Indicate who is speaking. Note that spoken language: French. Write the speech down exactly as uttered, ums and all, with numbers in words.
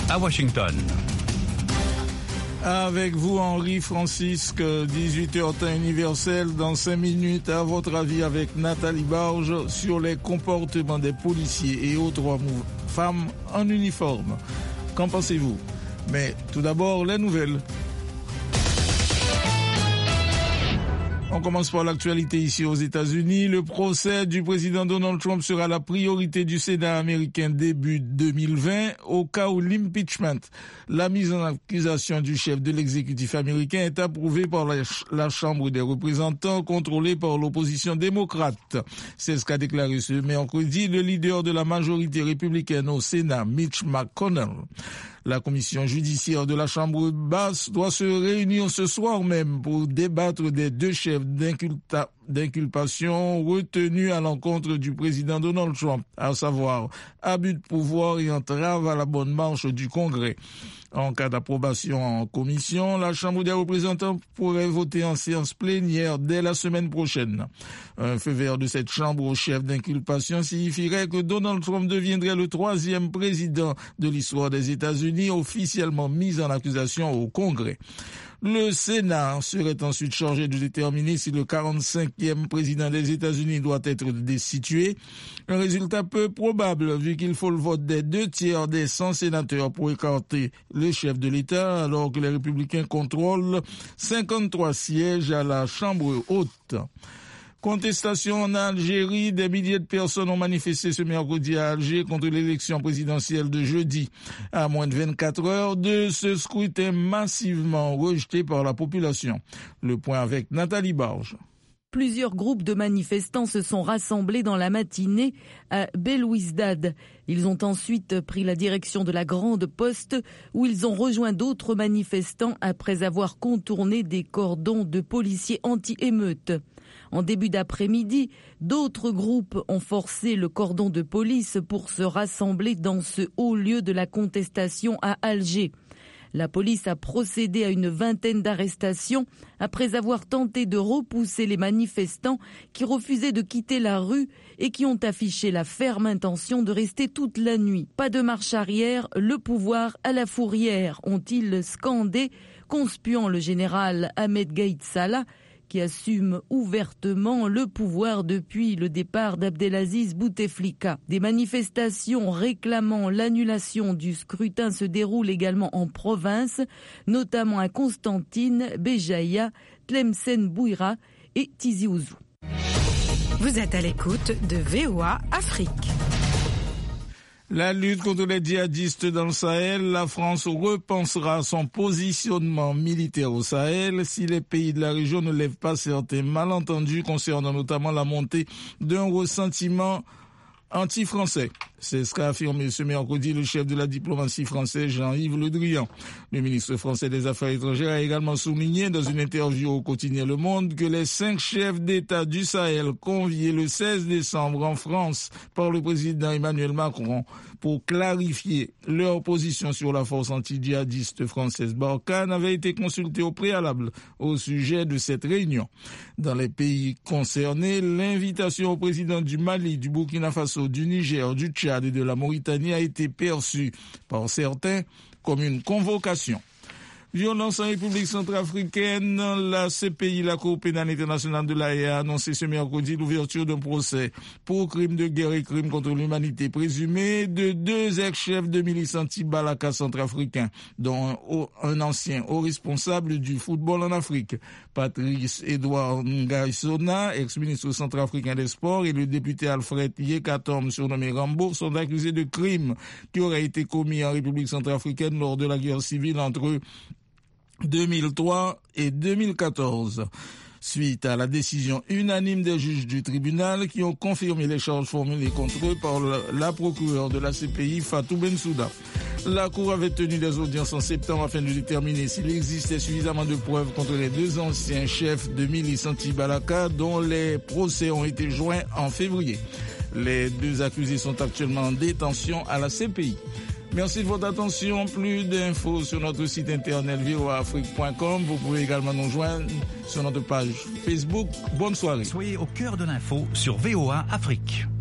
Speaker 1: à Washington.
Speaker 2: Avec vous, Henri Francisque, dix-huit heures temps universel, dans cinq minutes, à votre avis, avec Nathalie Barge, sur les comportements des policiers et autres femmes en uniforme. Qu'en pensez-vous? Mais tout d'abord, les nouvelles. On commence par l'actualité ici aux États-Unis. Le procès du président Donald Trump sera la priorité du Sénat américain début deux mille vingt au cas où l'impeachment, la mise en accusation du chef de l'exécutif américain, est approuvée par la, la Chambre des représentants contrôlée par l'opposition démocrate. C'est ce qu'a déclaré ce mercredi le leader de la majorité républicaine au Sénat, Mitch McConnell. La commission judiciaire de la Chambre basse doit se réunir ce soir même pour débattre des deux chefs d'inculpation retenus à l'encontre du président Donald Trump, à savoir abus de pouvoir et entrave à la bonne marche du Congrès. En cas d'approbation en commission, la Chambre des représentants pourrait voter en séance plénière dès la semaine prochaine. Un feu vert de cette Chambre au chef d'inculpation signifierait que Donald Trump deviendrait le troisième président de l'histoire des États-Unis officiellement mis en accusation au Congrès. Le Sénat serait ensuite chargé de déterminer si le quarante-cinquième président des États-Unis doit être destitué. Un résultat peu probable vu qu'il faut le vote des deux tiers des cent sénateurs pour écarter le chef de l'État alors que les républicains contrôlent cinquante-trois sièges à la Chambre haute. Contestation en Algérie, des milliers de personnes ont manifesté ce mercredi à Alger contre l'élection présidentielle de jeudi. À moins de vingt-quatre heures de ce scrutin massivement rejeté par la population. Le point avec Nathalie Barge.
Speaker 3: Plusieurs groupes de manifestants se sont rassemblés dans la matinée à Belouizdad. Ils ont ensuite pris la direction de la Grande Poste où ils ont rejoint d'autres manifestants après avoir contourné des cordons de policiers anti-émeutes. En début d'après-midi, d'autres groupes ont forcé le cordon de police pour se rassembler dans ce haut lieu de la contestation à Alger. La police a procédé à une vingtaine d'arrestations après avoir tenté de repousser les manifestants qui refusaient de quitter la rue et qui ont affiché la ferme intention de rester toute la nuit. Pas de marche arrière, le pouvoir à la fourrière, ont-ils scandé, conspuant le général Ahmed Gaïd Salah, qui assume ouvertement le pouvoir depuis le départ d'Abdelaziz Bouteflika. Des manifestations réclamant l'annulation du scrutin se déroulent également en province, notamment à Constantine, Béjaïa, Tlemcen Bouira et Tizi Ouzou.
Speaker 4: Vous êtes à l'écoute de V O A Afrique.
Speaker 2: La lutte contre les djihadistes dans le Sahel, la France repensera son positionnement militaire au Sahel si les pays de la région ne lèvent pas certains malentendus concernant notamment la montée d'un ressentiment anti-français. C'est ce qu'a affirmé ce mercredi le chef de la diplomatie française Jean-Yves Le Drian. Le ministre français des Affaires étrangères a également souligné dans une interview au quotidien Le Monde que les cinq chefs d'État du Sahel conviés le seize décembre en France par le président Emmanuel Macron pour clarifier leur position sur la force anti-djihadiste française Barkhane avaient été consultés au préalable au sujet de cette réunion. Dans les pays concernés, l'invitation au président du Mali, du Burkina Faso, du Niger, du Tchad et de la Mauritanie a été perçue par certains comme une convocation. Violence en République centrafricaine, la C P I, la Cour pénale internationale de l'A E A, a annoncé ce mercredi l'ouverture d'un procès pour crimes de guerre et crimes contre l'humanité présumés de deux ex-chefs de milices anti-Balaka centrafricains, dont un, un ancien haut responsable du football en Afrique. Patrice Edouard Ngaïsona, ex-ministre centrafricain des Sports, et le député Alfred Yekatom, surnommé Rambo, sont accusés de crimes qui auraient été commis en République centrafricaine lors de la guerre civile entre deux mille trois et deux mille quatorze. Suite à la décision unanime des juges du tribunal qui ont confirmé les charges formulées contre eux par la, la procureure de la C P I, Fatou Bensouda. La Cour avait tenu des audiences en septembre afin de déterminer s'il existait suffisamment de preuves contre les deux anciens chefs de milices anti-Balaka dont les procès ont été joints en février. Les deux accusés sont actuellement en détention à la C P I. Merci de votre attention. Plus d'infos sur notre site internet v o a afrique point com. Vous pouvez également nous joindre sur notre page Facebook. Bonne soirée.
Speaker 1: Soyez au cœur de l'info sur V O A Afrique.